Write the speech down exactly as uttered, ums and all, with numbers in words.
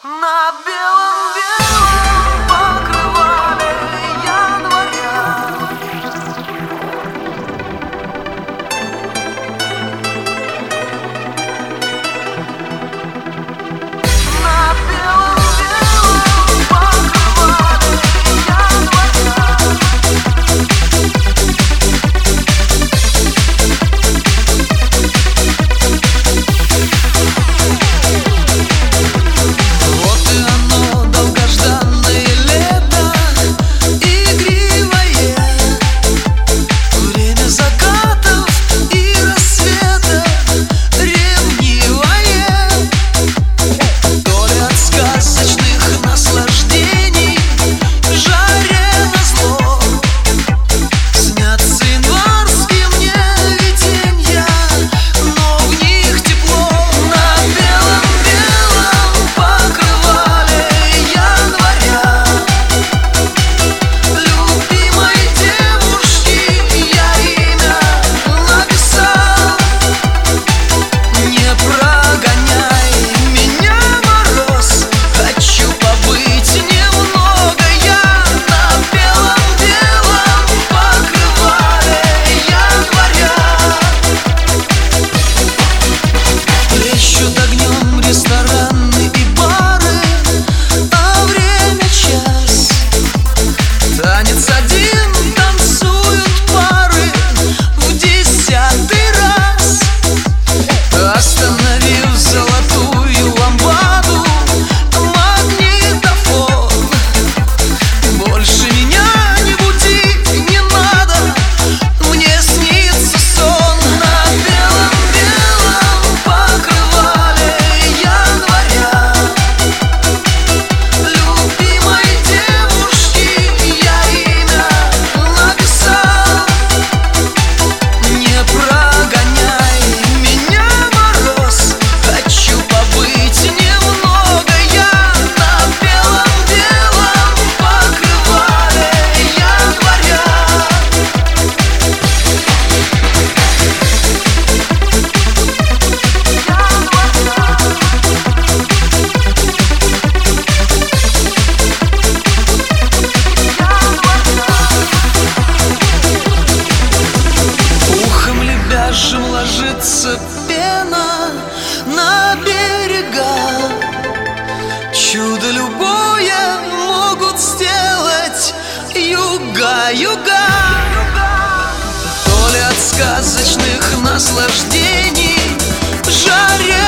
На белом-белом покрывале января На белом-белом покрывале января Вот и оно, долгожданное лето, игривое, время закатов и рассветов, ревнивое, то ли от сказочных наслаждений, жаре назло, снятся январские мне виденья, но в них тепло. На белом-белом покрывале января любимой девушки я имя написал. Не прогоняй меня, мороз, хочу побыть немного я на белом-белом покрывале января. Плещут огнем рестораны и бары, а время час. Танец один танцуют пары в десятый раз. Остановив золотую лампаду, магнитофон, больше меня не буди, не надо, мне снится сон. На белом-белом покрывале января любимой девушки я имя написал. Не прогоняй меня, мороз, хочу побыть немного я на белом-белом покрывале января. Ухом лебяжьим ложится пена на берега. Чудо любое могут сделать юга, юга. То ли от сказочных наслаждений, жаре